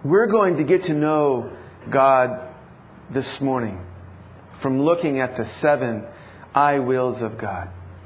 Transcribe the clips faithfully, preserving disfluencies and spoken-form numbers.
We're going to get to know God this morning from looking at the seven I wills of God.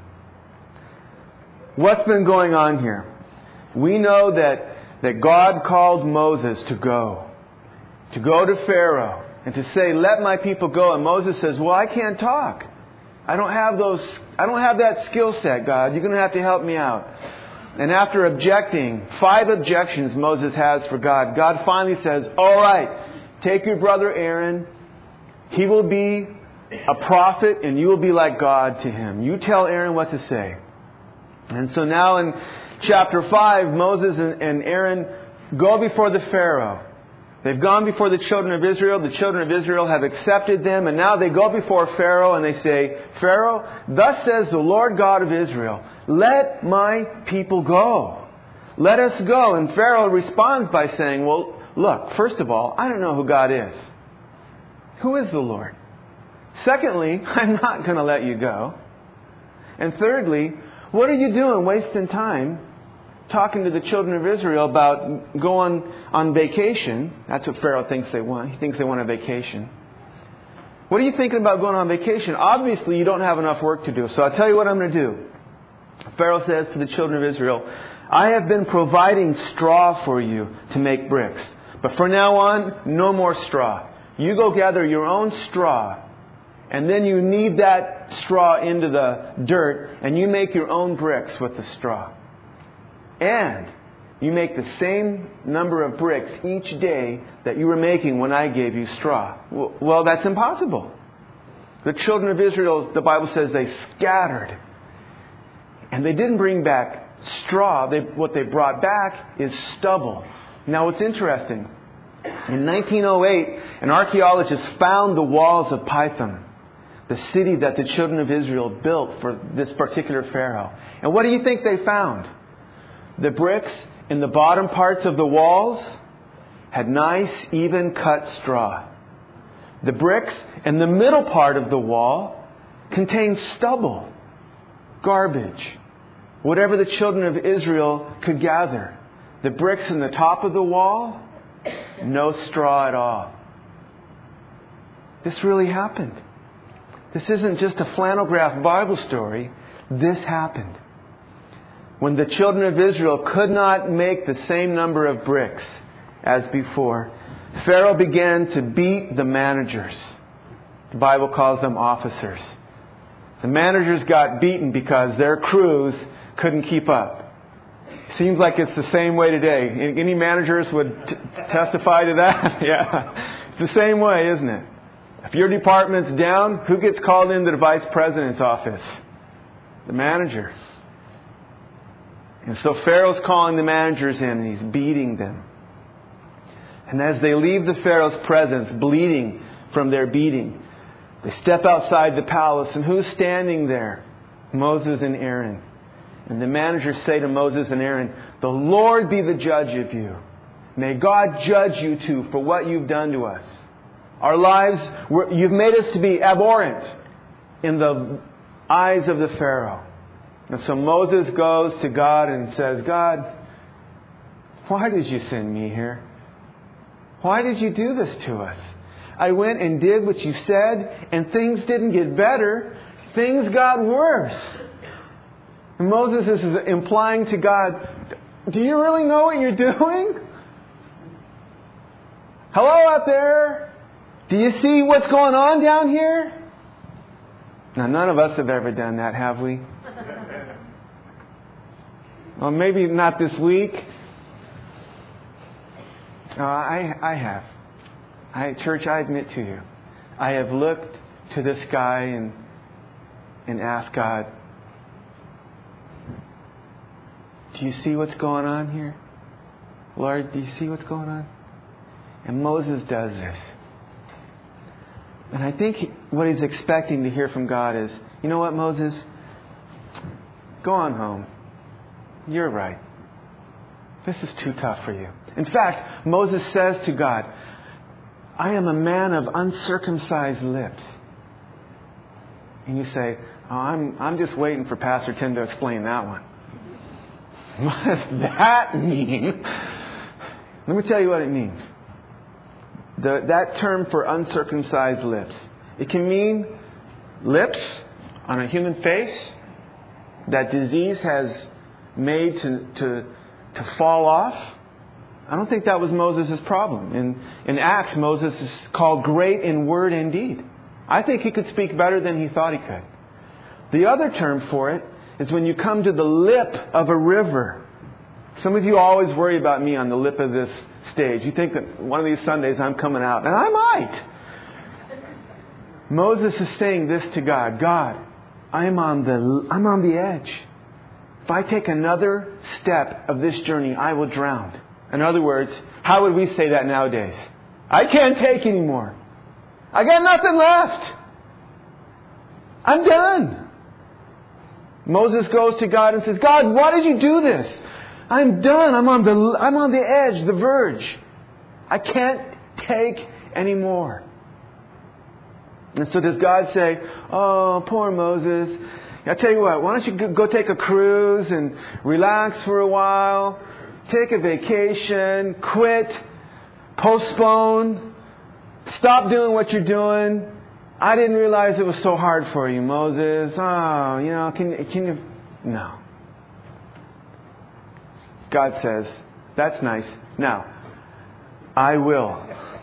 What's been going on here? We know that, that God called Moses to go. To go to Pharaoh and to say, let my people go. And Moses says, well, I can't talk. I don't have those, I don't have that skill set, God. You're going to have to help me out. And after objecting, five objections Moses has for God, God finally says, all right, take your brother Aaron. He will be a prophet and you will be like God to him. You tell Aaron what to say. And so now in chapter five, Moses and Aaron go before the Pharaoh. They've gone before the children of Israel. The children of Israel have accepted them. And now they go before Pharaoh and they say, Pharaoh, thus says the Lord God of Israel, let my people go. Let us go. And Pharaoh responds by saying, well, look, first of all, I don't know who God is. Who is the Lord? Secondly, I'm not going to let you go. And thirdly, what are you doing wasting time talking to the children of Israel about going on vacation? That's what Pharaoh thinks they want. He thinks they want a vacation. What are you thinking about going on vacation? Obviously, you don't have enough work to do. So I'll tell you what I'm going to do. Pharaoh says to the children of Israel, I have been providing straw for you to make bricks. But from now on, no more straw. You go gather your own straw. And then you knead that straw into the dirt. And you make your own bricks with the straw. And you make the same number of bricks each day that you were making when I gave you straw. Well, that's impossible. The children of Israel, the Bible says, they scattered. And they didn't bring back straw. They, what they brought back is stubble. Now, what's interesting, in nineteen oh eight, an archaeologist found the walls of Pithom, the city that the children of Israel built for this particular Pharaoh. And what do you think they found? The bricks in the bottom parts of the walls had nice, even cut straw. The bricks in the middle part of the wall contained stubble, garbage, whatever the children of Israel could gather. The bricks in the top of the wall, no straw at all. This really happened. This isn't just a flannel graph Bible story. This happened. When the children of Israel could not make the same number of bricks as before, Pharaoh began to beat the managers. The Bible calls them officers. The managers got beaten because their crews couldn't keep up. Seems like it's the same way today. Any managers would t- testify to that? Yeah. It's the same way, isn't it? If your department's down, who gets called into the vice president's office? The manager. And so Pharaoh's calling the managers in and he's beating them. And as they leave the Pharaoh's presence, bleeding from their beating, they step outside the palace. And who's standing there? Moses and Aaron. And the managers say to Moses and Aaron, the Lord be the judge of you. May God judge you too for what you've done to us. Our lives, you've made us to be abhorrent in the eyes of the Pharaoh. And so Moses goes to God and says, God, why did you send me here? Why did you do this to us? I went and did what you said, and things didn't get better. Things got worse. And Moses is implying to God, do you really know what you're doing? Hello out there. Do you see what's going on down here? Now, none of us have ever done that, have we? Well, maybe not this week. Uh, I, I have. I, church, I admit to you, I have looked to the sky and and asked God, do you see what's going on here? Lord, do you see what's going on? And Moses does this. And I think he, what he's expecting to hear from God is, you know what, Moses? Go on home. You're right. This is too tough for you. In fact, Moses says to God, I am a man of uncircumcised lips. And you say, oh, I'm, I'm just waiting for Pastor Tim to explain that one. What does that mean? Let me tell you what it means. the, that term for uncircumcised lips. It can mean lips on a human face that disease has made to, to, to fall off. I don't think that was Moses' problem. In, in Acts, Moses is called great in word and deed. I think he could speak better than he thought he could. The other term for it is when you come to the lip of a river. Some of you always worry about me on the lip of this stage. You think that one of these Sundays I'm coming out, and I might. Moses is saying this to God. God, I'm on the I'm on the edge. If I take another step of this journey, I will drown. In other words, how would we say that nowadays? I can't take anymore. I got nothing left. I'm done. Moses goes to God and says, God, why did you do this? I'm done. I'm on the I'm on the edge, the verge. I can't take anymore. And so does God say, oh, poor Moses. I tell you what, why don't you go take a cruise and relax for a while, take a vacation, quit, postpone, stop doing what you're doing. I didn't realize it was so hard for you, Moses. Oh, you know, can, can you... No. God says, that's nice. Now, I will.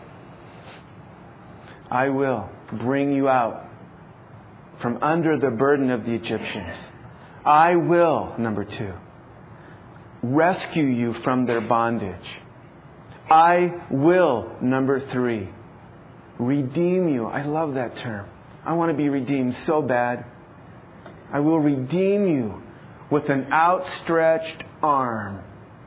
I will bring you out from under the burden of the Egyptians. I will, number two, rescue you from their bondage. I will, number three, redeem you. I love that term. I want to be redeemed so bad. I will redeem you with an outstretched arm,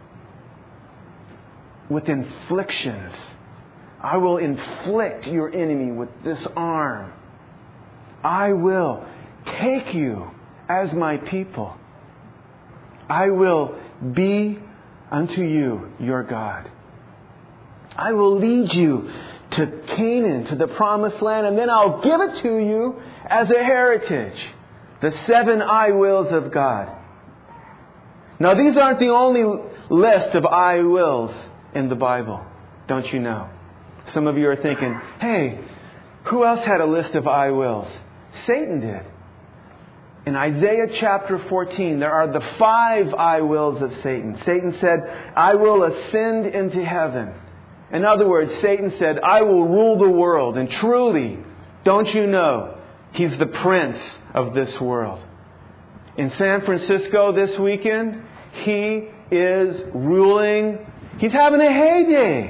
with inflictions. I will inflict your enemy with this arm. I will take you as my people. I will be unto you your God. I will lead you to Canaan, to the promised land, and then I'll give it to you as a heritage. The seven I wills of God. Now these aren't the only list of I wills in the Bible, don't you know? Some of you are thinking, hey, who else had a list of I wills? Satan did. In Isaiah chapter fourteen, there are the five I wills of Satan. Satan said, I will ascend into heaven. In other words, Satan said, I will rule the world. And truly, don't you know, he's the prince of this world. In San Francisco this weekend, he is ruling. He's having a heyday.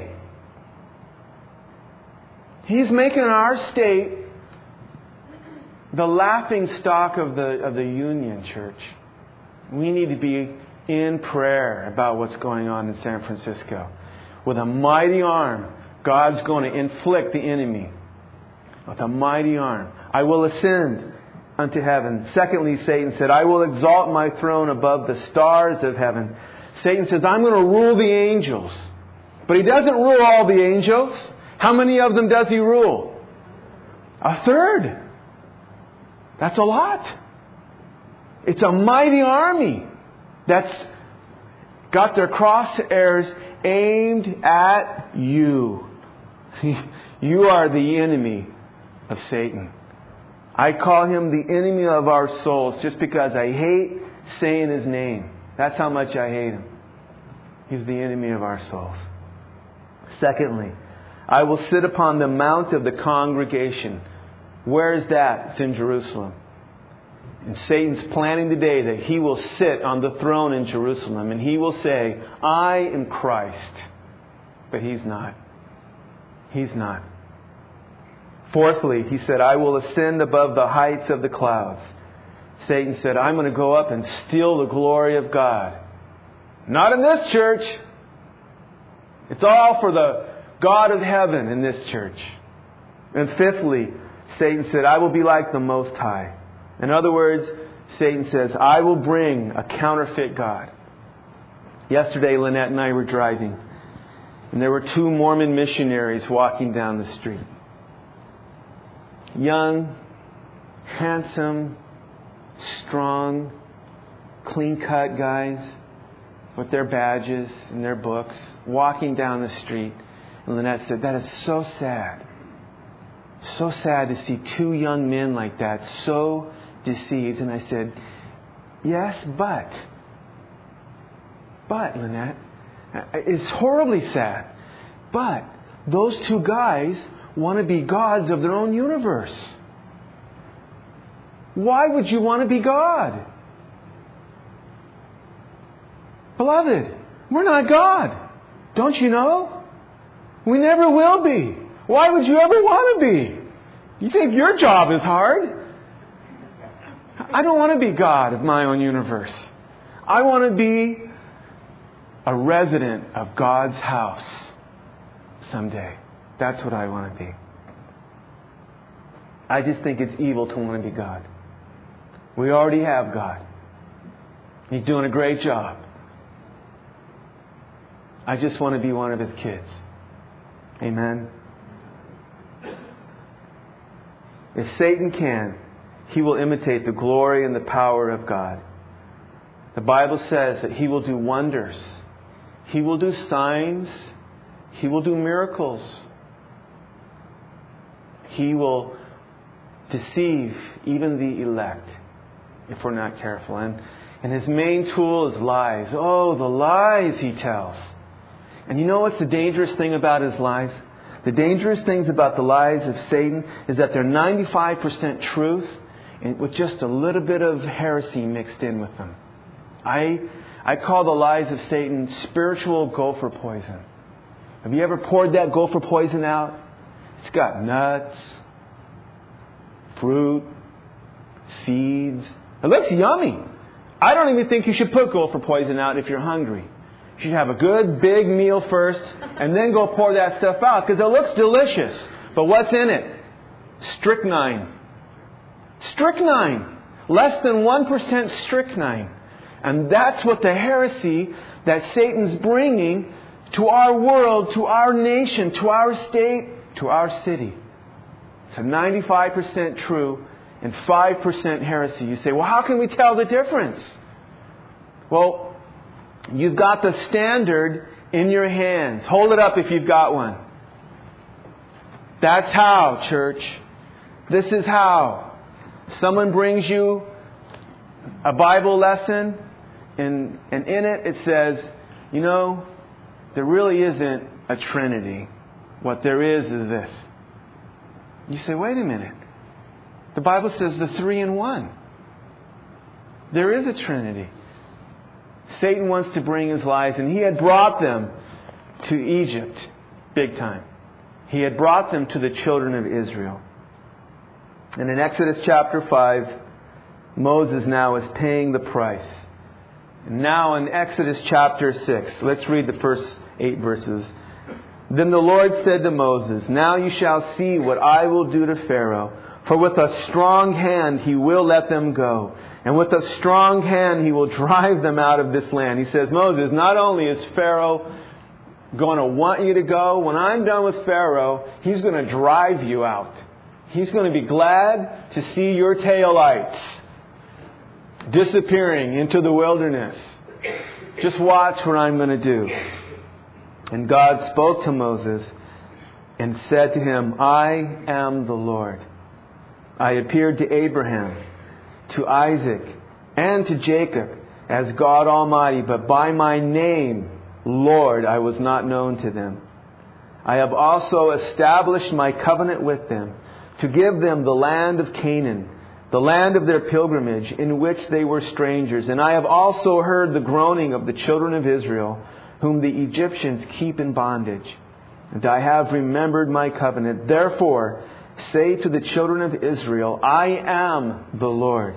He's making our state the laughing stock of the of the Union Church. We need to be in prayer about what's going on in San Francisco. With a mighty arm, God's going to inflict the enemy. With a mighty arm. I will ascend unto heaven. Secondly, Satan said, I will exalt my throne above the stars of heaven. Satan says, I'm going to rule the angels. But he doesn't rule all the angels. How many of them does he rule? A third. That's a lot. It's a mighty army that's got their crosshairs aimed at you. You are the enemy of Satan. I call him the enemy of our souls just because I hate saying his name. That's how much I hate him. He's the enemy of our souls. Secondly, I will sit upon the mount of the congregation. Where is that? It's in Jerusalem. And Satan's planning today that he will sit on the throne in Jerusalem and he will say, I am Christ. But he's not. He's not. Fourthly, he said, I will ascend above the heights of the clouds. Satan said, I'm going to go up and steal the glory of God. Not in this church. It's all for the God of heaven in this church. And fifthly, Satan said, I will be like the Most High. In other words, Satan says, I will bring a counterfeit God. Yesterday, Lynette and I were driving, and there were two Mormon missionaries walking down the street. Young, handsome, strong, clean-cut guys with their badges and their books, walking down the street. And Lynette said, that is so sad. So sad to see two young men like that, so deceived. And I said, yes, but. But, Lynette, it's horribly sad. But those two guys want to be gods of their own universe. Why would you want to be God? Beloved, we're not God. Don't you know? We never will be. Why would you ever want to be? You think your job is hard? I don't want to be God of my own universe. I want to be a resident of God's house someday. That's what I want to be. I just think it's evil to want to be God. We already have God. He's doing a great job. I just want to be one of His kids. Amen. If Satan can, he will imitate the glory and the power of God. The Bible says that he will do wonders. He will do signs. He will do miracles. He will deceive even the elect if we're not careful. And, and his main tool is lies. Oh, the lies he tells. And you know what's the dangerous thing about his lies? The dangerous things about the lies of Satan is that they're ninety-five percent truth and with just a little bit of heresy mixed in with them. I I call the lies of Satan spiritual gopher poison. Have you ever poured that gopher poison out? It's got nuts, fruit, seeds. It looks yummy. I don't even think you should put gopher poison out if you're hungry. You should have a good big meal first and then go pour that stuff out because it looks delicious. But what's in it? Strychnine. Strychnine. Less than one percent strychnine. And that's what the heresy that Satan's bringing to our world, to our nation, to our state, to our city. It's a ninety-five percent true and five percent heresy. You say, well, how can we tell the difference? Well, you've got the standard in your hands. Hold it up if you've got one. That's how, church. This is how. Someone brings you a Bible lesson, and, and in it it says, you know, there really isn't a Trinity. What there is is this. You say, wait a minute. The Bible says the three in one. There is a Trinity. Satan wants to bring his lies, and he had brought them to Egypt big time. He had brought them to the children of Israel. And in Exodus chapter five, Moses now is paying the price. And now in Exodus chapter six, let's read the first eight verses. Then the Lord said to Moses, now you shall see what I will do to Pharaoh, for with a strong hand he will let them go. And with a strong hand he will drive them out of this land. He says, Moses, not only is Pharaoh going to want you to go, when I'm done with Pharaoh, he's going to drive you out. He's going to be glad to see your taillights disappearing into the wilderness. Just watch what I'm going to do. And God spoke to Moses and said to him, I am the Lord. I appeared to Abraham, to Isaac, and to Jacob as God Almighty, but by my name, Lord, I was not known to them. I have also established my covenant with them to give them the land of Canaan, the land of their pilgrimage in which they were strangers. And I have also heard the groaning of the children of Israel, whom the Egyptians keep in bondage. And I have remembered my covenant. Therefore, say to the children of Israel, I am the Lord.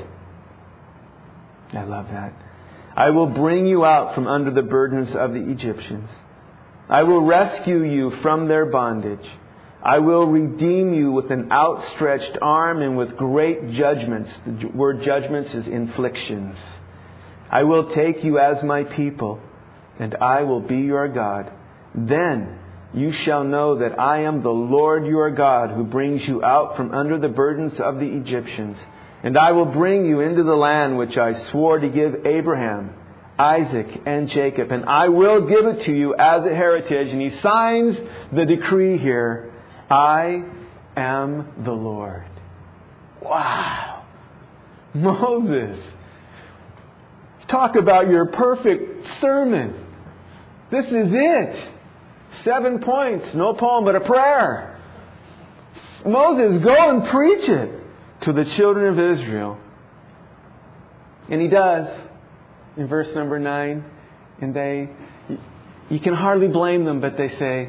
I love that. I will bring you out from under the burdens of the Egyptians. I will rescue you from their bondage. I will redeem you with an outstretched arm and with great judgments. The word judgments is inflictions. I will take you as my people, and I will be your God. Then you shall know that I am the Lord your God, who brings you out from under the burdens of the Egyptians. And I will bring you into the land which I swore to give Abraham, Isaac, and Jacob, and I will give it to you as a heritage. And he signs the decree here. I am the Lord. Wow. Moses. Talk about your perfect sermon. This is it. Seven points. No poem, but a prayer. Moses, go and preach it to the children of Israel. And he does. In verse number nine. And they, you can hardly blame them, but they say,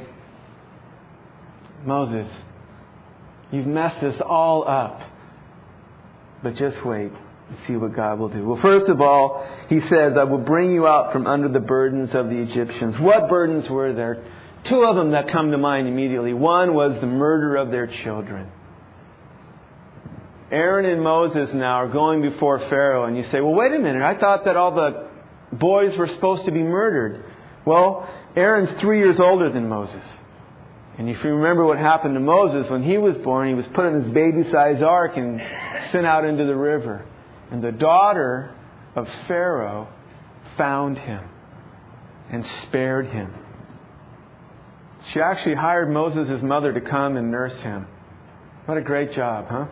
Moses, you've messed us all up. But just wait and see what God will do. Well, first of all, he says, I will bring you out from under the burdens of the Egyptians. What burdens were there? Two of them that come to mind immediately. One was the murder of their children. Aaron and Moses now are going before Pharaoh, and you say, well, wait a minute. I thought that all the boys were supposed to be murdered. Well, Aaron's three years older than Moses. And if you remember what happened to Moses, when he was born, he was put in his baby-sized ark and sent out into the river. And the daughter of Pharaoh found him and spared him. She actually hired Moses' mother to come and nurse him. What a great job, huh?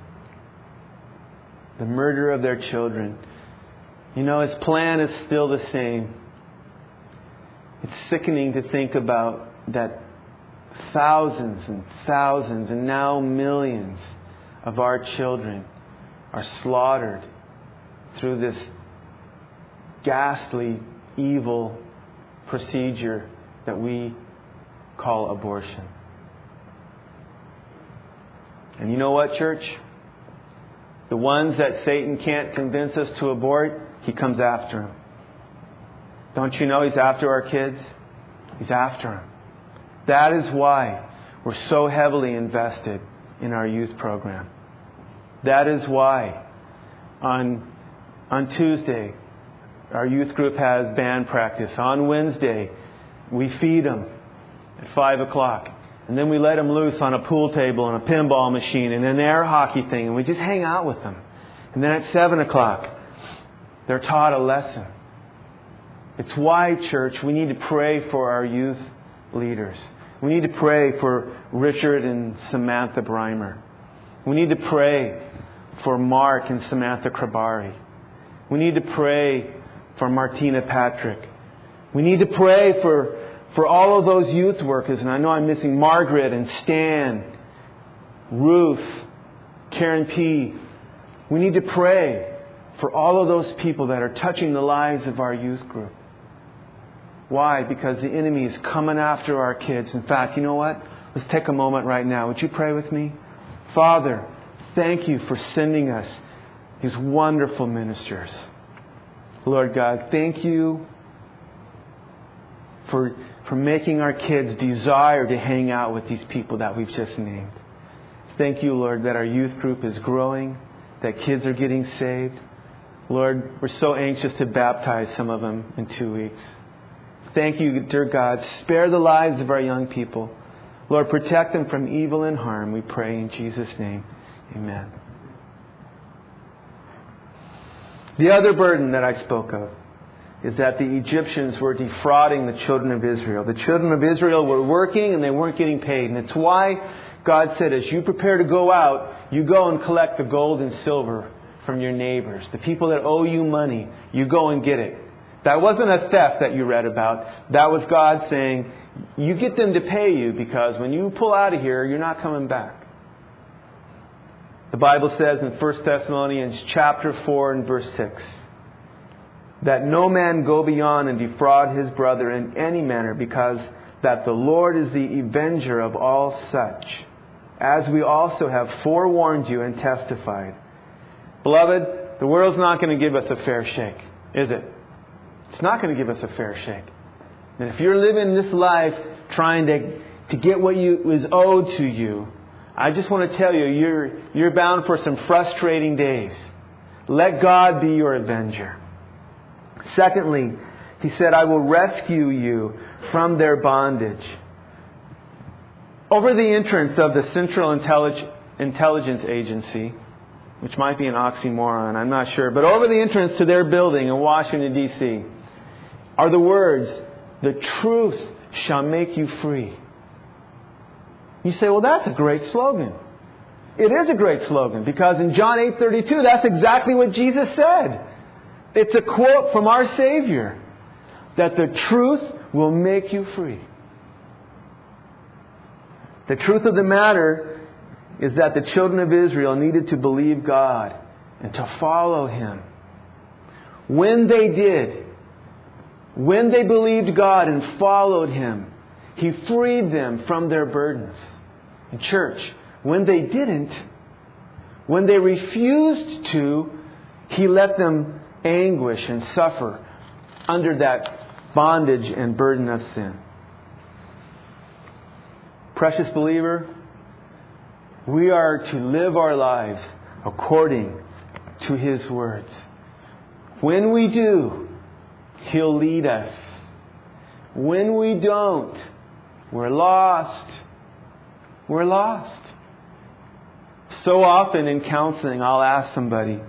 The murder of their children. You know, his plan is still the same. It's sickening to think about that thousands and thousands and now millions of our children are slaughtered through this ghastly, evil procedure that we call abortion. And you know what, church? The ones that Satan can't convince us to abort, he comes after them. Don't you know he's after our kids? He's after them. That is why we're so heavily invested in our youth program. That is why on, on Tuesday, our youth group has band practice. On Wednesday, we feed them at five o'clock. And then we let them loose on a pool table and a pinball machine and an air hockey thing. And we just hang out with them. And then at seven o'clock, they're taught a lesson. It's why, church, we need to pray for our youth leaders. We need to pray for Richard and Samantha Breimer. We need to pray for Mark and Samantha Krabari. We need to pray for Martina Patrick. We need to pray for, for all of those youth workers. And I know I'm missing Margaret and Stan, Ruth, Karen P. We need to pray for all of those people that are touching the lives of our youth group. Why? Because the enemy is coming after our kids. In fact, you know what? Let's take a moment right now. Would you pray with me? Father, thank you for sending us these wonderful ministers. Lord God, thank you for, for making our kids desire to hang out with these people that we've just named. Thank you, Lord, that our youth group is growing, that kids are getting saved. Lord, we're so anxious to baptize some of them in two weeks. Thank you, dear God. Spare the lives of our young people. Lord, protect them from evil and harm, we pray in Jesus' name. Amen. The other burden that I spoke of is that the Egyptians were defrauding the children of Israel. The children of Israel were working and they weren't getting paid. And it's why God said, as you prepare to go out, you go and collect the gold and silver from your neighbors. The people that owe you money, you go and get it. That wasn't a theft that you read about. That was God saying, you get them to pay you because when you pull out of here, you're not coming back. The Bible says in First Thessalonians chapter four and verse six, that no man go beyond and defraud his brother in any manner, because that the Lord is the avenger of all such, as we also have forewarned you and testified. Beloved, the world's not going to give us a fair shake, is it? It's not going to give us a fair shake. And if you're living this life trying to, to get what you is owed to you, I just want to tell you, you're, you're bound for some frustrating days. Let God be your avenger. Secondly, he said, I will rescue you from their bondage. Over the entrance of the Central Intellig- Intelligence Agency, which might be an oxymoron, I'm not sure, but over the entrance to their building in Washington, D C, are the words, "The truth shall make you free." You say, well, that's a great slogan. It is a great slogan because in John eight thirty-two, that's exactly what Jesus said. It's a quote from our Savior, that the truth will make you free. The truth of the matter is that the children of Israel needed to believe God and to follow Him. When they did, when they believed God and followed Him, He freed them from their burdens. In church, when they didn't, when they refused to, He let them anguish and suffer under that bondage and burden of sin. Precious believer, we are to live our lives according to His words. When we do, He'll lead us. When we don't, we're lost. We're lost. So often in counseling, I'll ask somebody.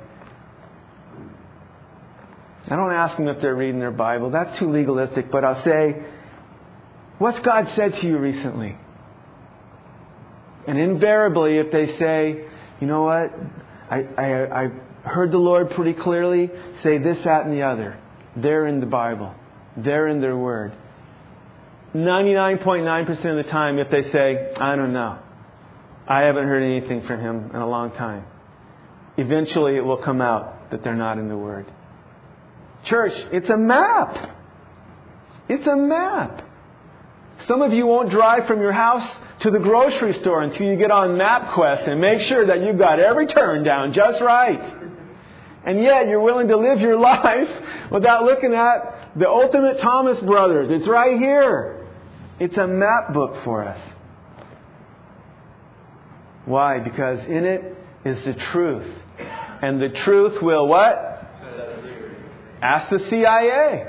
I don't ask them if they're reading their Bible. That's too legalistic. But I'll say, what's God said to you recently? And invariably, if they say, you know what, I, I, I heard the Lord pretty clearly say this, that, and the other. They're in the Bible. They're in their Word. ninety-nine point nine percent of the time, if they say, I don't know, I haven't heard anything from Him in a long time, eventually it will come out that they're not in the Word. Church, it's a map. It's a map. Some of you won't drive from your house to the grocery store until you get on MapQuest and make sure that you've got every turn down just right. And yet you're willing to live your life without looking at the ultimate Thomas Brothers. It's right here. It's a map book for us. Why? Because in it is the truth. And the truth will what? Ask the C I A.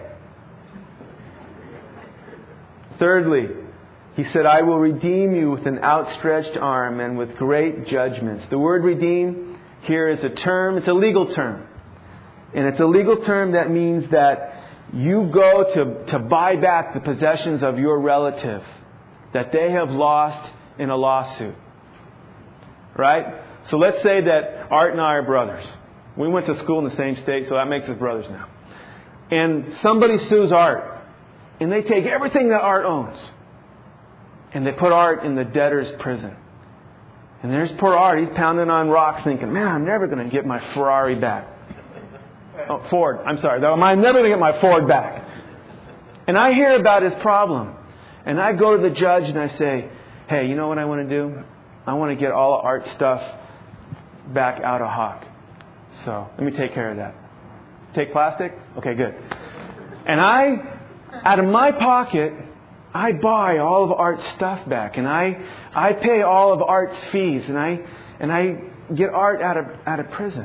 Thirdly, He said, I will redeem you with an outstretched arm and with great judgments. The word redeem here is a term, it's a legal term. And it's a legal term that means that you go to, to buy back the possessions of your relative that they have lost in a lawsuit. Right? So let's say that Art and I are brothers. We went to school in the same state, so that makes us brothers now. And somebody sues Art. And they take everything that Art owns. And they put Art in the debtor's prison. And there's poor Art. He's pounding on rocks thinking, man, I'm never going to get my Ferrari back. Oh, Ford. I'm sorry. I'm never going to get my Ford back. And I hear about his problem. And I go to the judge and I say, hey, you know what I want to do? I want to get all of Art's stuff back out of Hawk. So let me take care of that. Take plastic? Okay, good. And I, out of my pocket, I buy all of Art's stuff back, and I I pay all of Art's fees, and I and I get Art out of out of prison.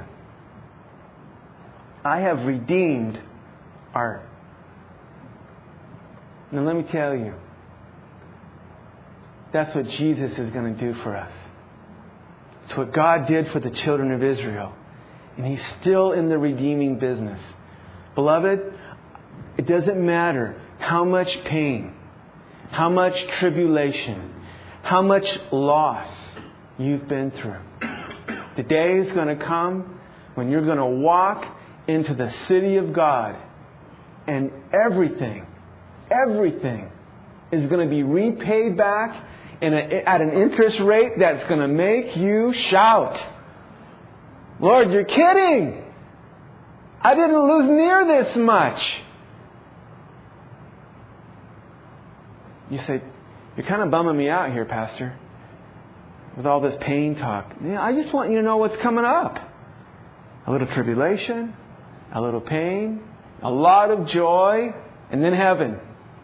I have redeemed Art. Now let me tell you, that's what Jesus is going to do for us. It's what God did for the children of Israel. And He's still in the redeeming business. Beloved, it doesn't matter how much pain, how much tribulation, how much loss you've been through. The day is going to come when you're going to walk into the city of God and everything, everything is going to be repaid back in a, at an interest rate that's going to make you shout, Lord, you're kidding! I didn't lose near this much. You say, you're kind of bumming me out here, Pastor, with all this pain talk. Yeah, I just want you to know what's coming up. A little tribulation, a little pain, a lot of joy, and then heaven.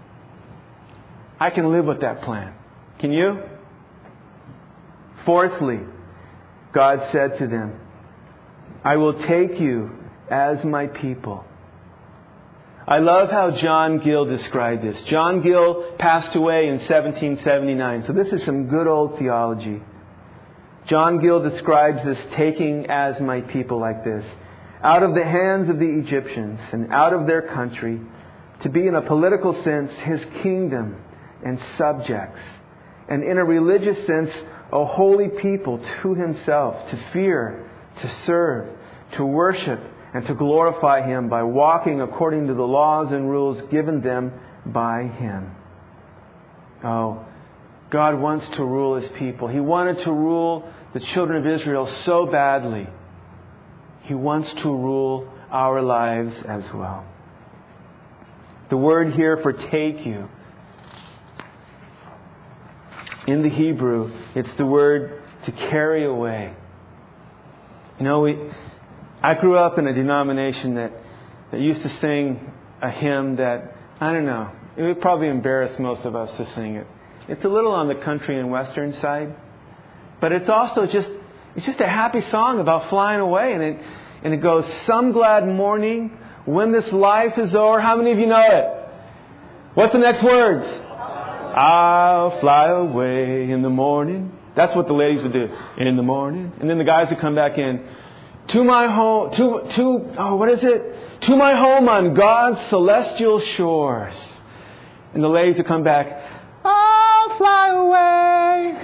I can live with that plan. Can you? Fourthly, God said to them, I will take you as my people. I love how John Gill described this. John Gill passed away in seventeen seventy-nine. So this is some good old theology. John Gill describes this taking as my people like this. Out of the hands of the Egyptians and out of their country, to be in a political sense His kingdom and subjects, and in a religious sense a holy people to Himself, to fear, to serve, to worship, and to glorify Him by walking according to the laws and rules given them by Him. Oh, God wants to rule His people. He wanted to rule the children of Israel so badly. He wants to rule our lives as well. The word here for take you, in the Hebrew, it's the word to carry away. You know, we, I grew up in a denomination that, that used to sing a hymn that, I don't know, it would probably embarrass most of us to sing it. It's a little on the country and western side, but it's also just, it's just a happy song about flying away. And it, and it goes, some glad morning when this life is o'er. How many of you know it? What's the next words? I'll fly away in the morning. That's what the ladies would do. In the morning. And then the guys would come back in. To my home, to, to, oh, what is it? To my home on God's celestial shores. And the ladies would come back. I'll fly away.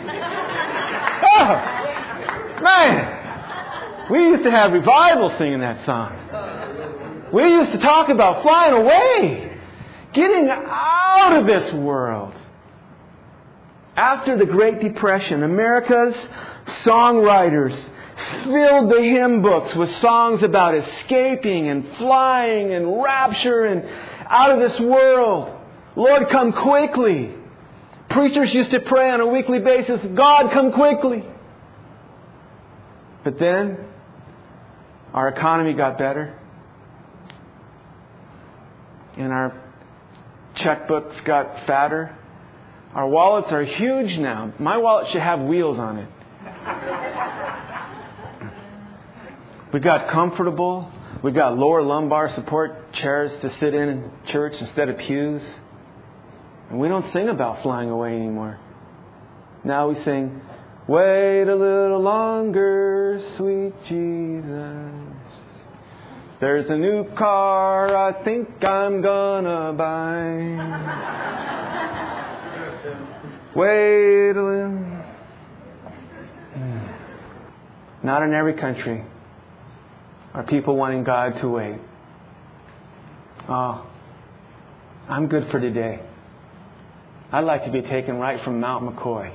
Oh, man. We used to have revival singing that song. We used to talk about flying away. Getting out of this world. After the Great Depression, America's songwriters filled the hymn books with songs about escaping and flying and rapture and out of this world. Lord, come quickly. Preachers used to pray on a weekly basis, God, come quickly. But then, our economy got better. And our checkbooks got fatter. Our wallets are huge now. My wallet should have wheels on it. We got comfortable. We got lower lumbar support chairs to sit in in church instead of pews. And we don't sing about flying away anymore. Now we sing, wait a little longer, sweet Jesus. There's a new car I think I'm gonna buy. Wait a little. Not in every country are people wanting God to wait. Oh, I'm good for today. I'd like to be taken right from Mount McCoy.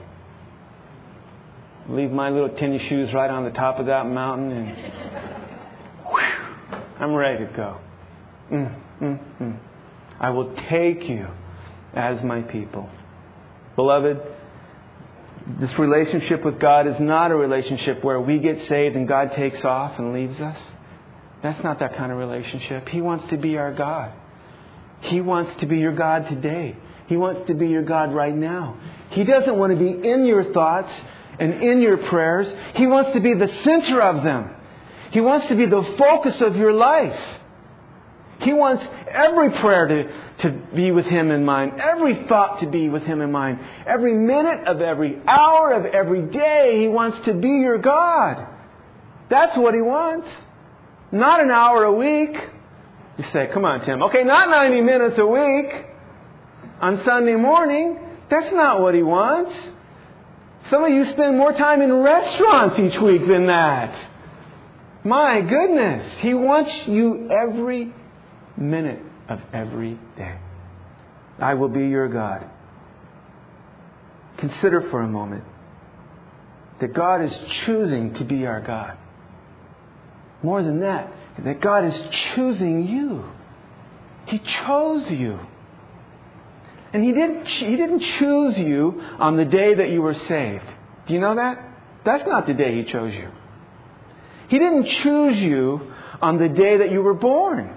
Leave my little tennis shoes right on the top of that mountain and whew, I'm ready to go. Mm, mm, mm. I will take you as my people. Beloved, this relationship with God is not a relationship where we get saved and God takes off and leaves us. That's not that kind of relationship. He wants to be our God. He wants to be your God today. He wants to be your God right now. He doesn't want to be in your thoughts and in your prayers. He wants to be the center of them. He wants to be the focus of your life. He wants every prayer to, to be with Him in mind. Every thought to be with Him in mind. Every minute of every hour of every day, He wants to be your God. That's what He wants. Not an hour a week. You say, come on, Tim. Okay, not ninety minutes a week on Sunday morning. That's not what He wants. Some of you spend more time in restaurants each week than that. My goodness. He wants you every minute of every day. I will be your God. Consider for a moment that God is choosing to be our God. More than that, that God is choosing you. He chose you. And He didn't, He didn't choose you on the day that you were saved. Do you know that? That's not the day He chose you. He didn't choose you on the day that you were born.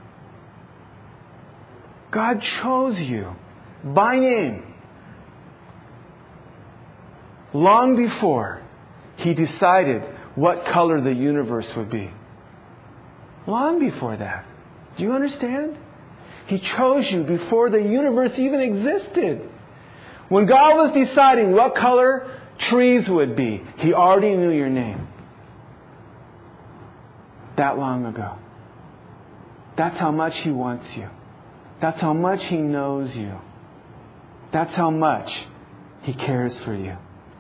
God chose you by name long before He decided what color the universe would be. Long before that. Do you understand? He chose you before the universe even existed. When God was deciding what color trees would be, He already knew your name. That long ago. That's how much He wants you. That's how much He knows you. That's how much He cares for you.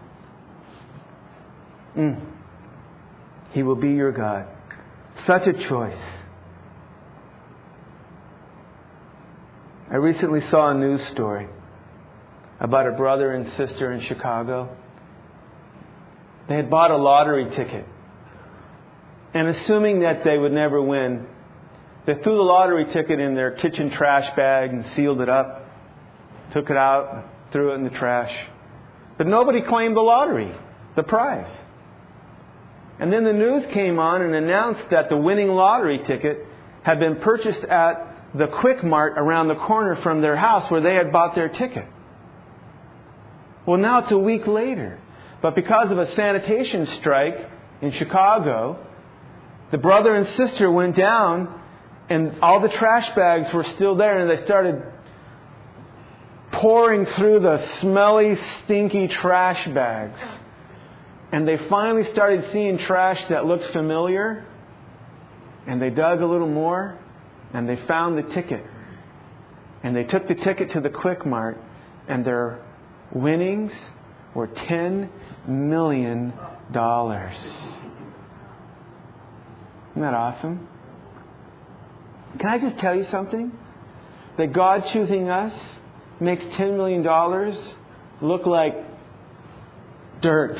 Mm. He will be your God. Such a choice. I recently saw a news story about a brother and sister in Chicago. They had bought a lottery ticket. And assuming that they would never win, they threw the lottery ticket in their kitchen trash bag and sealed it up. Took it out, threw it in the trash. But nobody claimed the lottery, the prize. And then the news came on and announced that the winning lottery ticket had been purchased at the Quick Mart around the corner from their house where they had bought their ticket. Well, now it's a week later. But because of a sanitation strike in Chicago, the brother and sister went down and all the trash bags were still there, and they started pouring through the smelly, stinky trash bags. And they finally started seeing trash that looked familiar. And they dug a little more. And they found the ticket. And they took the ticket to the Quick Mart. And their winnings were ten million dollars. Isn't that awesome? Can I just tell you something? That God choosing us makes ten million dollars look like dirt.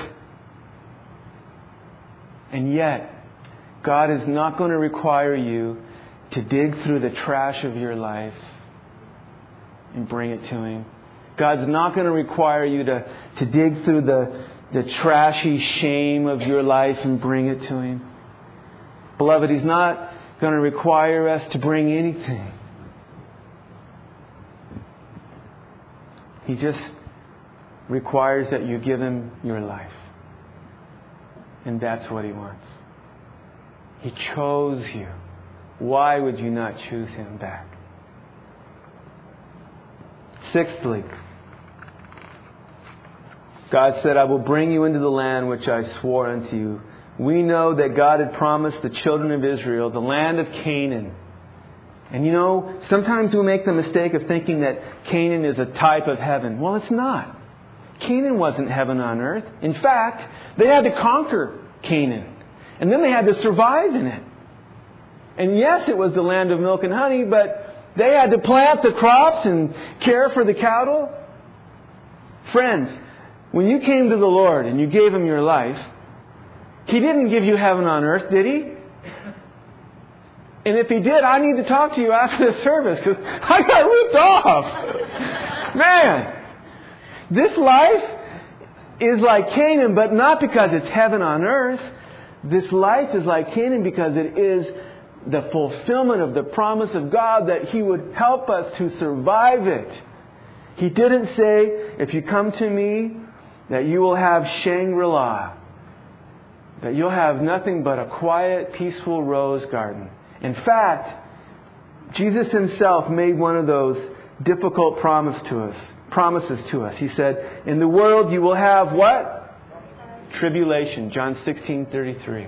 And yet, God is not going to require you to dig through the trash of your life and bring it to Him. God's not going to require you to, to dig through the, the trashy shame of your life and bring it to Him. Beloved, He's not going to require us to bring anything. He just requires that you give Him your life. And that's what He wants. He chose you. Why would you not choose Him back? Sixthly, God said, I will bring you into the land which I swore unto you. We know that God had promised the children of Israel the land of Canaan. And you know, sometimes we make the mistake of thinking that Canaan is a type of heaven. Well, it's not. Canaan wasn't heaven on earth. In fact, they had to conquer Canaan. And then they had to survive in it. And yes, it was the land of milk and honey, but they had to plant the crops and care for the cattle. Friends, when you came to the Lord and you gave Him your life, He didn't give you heaven on earth, did He? And if He did, I need to talk to you after the service because I got ripped off. Man, this life is like Canaan, but not because it's heaven on earth. This life is like Canaan because it is the fulfillment of the promise of God that He would help us to survive it. He didn't say, if you come to me, that you will have Shangri-La. That you'll have nothing but a quiet, peaceful rose garden. In fact, Jesus Himself made one of those difficult promise to us, promises to us. He said, in the world you will have what? Tribulation. John sixteen thirty-three.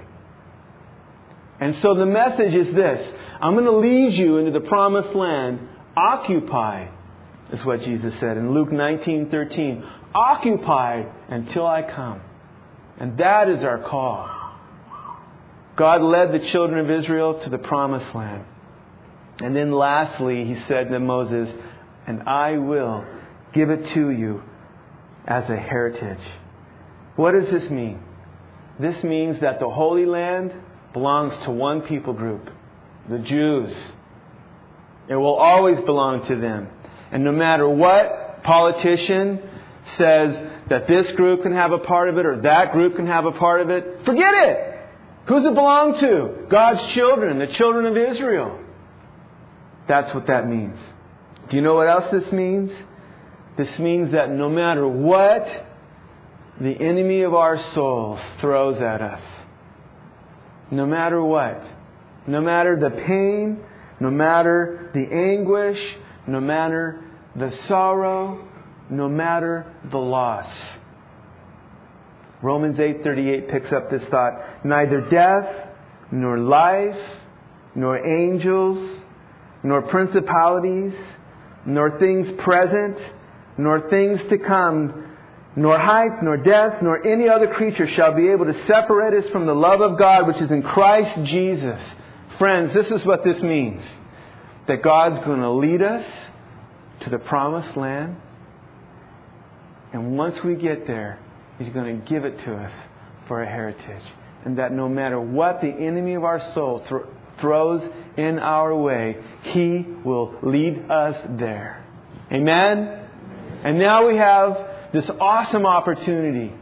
And so the message is this. I'm going to lead you into the promised land. Occupy, is what Jesus said in Luke nineteen thirteen. Occupy until I come. And that is our call. God led the children of Israel to the promised land. And then lastly, He said to Moses, and I will give it to you as a heritage. What does this mean? This means that the Holy Land belongs to one people group, the Jews. It will always belong to them. And no matter what politician says that this group can have a part of it or that group can have a part of it, forget it! Who's it belong to? God's children, the children of Israel. That's what that means. Do you know what else this means? This means that no matter what the enemy of our souls throws at us, no matter what, no matter the pain, no matter the anguish, no matter the sorrow, no matter the loss. Romans eight thirty-eight picks up this thought. Neither death, nor life, nor angels, nor principalities, nor things present, nor things to come, nor height, nor depth, nor any other creature shall be able to separate us from the love of God which is in Christ Jesus. Friends, this is what this means. That God's going to lead us to the promised land. And once we get there, He's going to give it to us for a heritage. And that no matter what the enemy of our soul th- throws in our way, He will lead us there. Amen? And now we have this awesome opportunity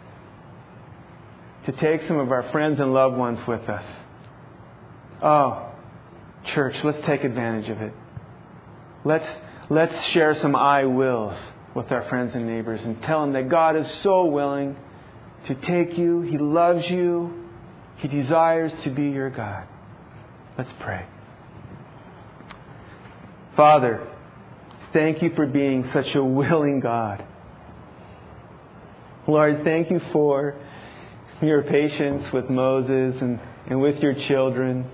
to take some of our friends and loved ones with us. Oh, church, let's take advantage of it. Let's, let's share some I wills with our friends and neighbors and tell them that God is so willing to take you. He loves you. He desires to be your God. Let's pray. Father, thank you for being such a willing God. Lord, thank you for your patience with Moses and, and with your children.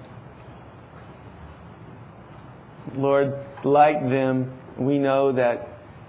Lord, like them, we know that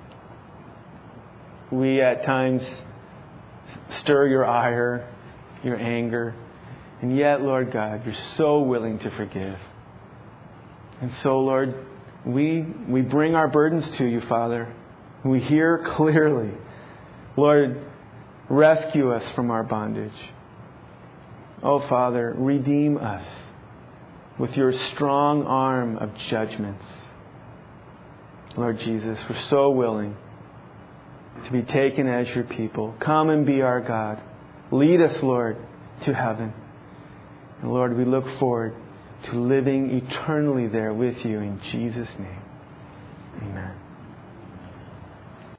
we at times stir your ire, your anger. And yet, Lord God, you're so willing to forgive. And so, Lord, we we bring our burdens to you, Father. We hear clearly. Lord, rescue us from our bondage. Oh, Father, redeem us with your strong arm of judgments. Lord Jesus, we're so willing to be taken as your people. Come and be our God. Lead us, Lord, to heaven. And Lord, we look forward to living eternally there with you in Jesus' name. Amen.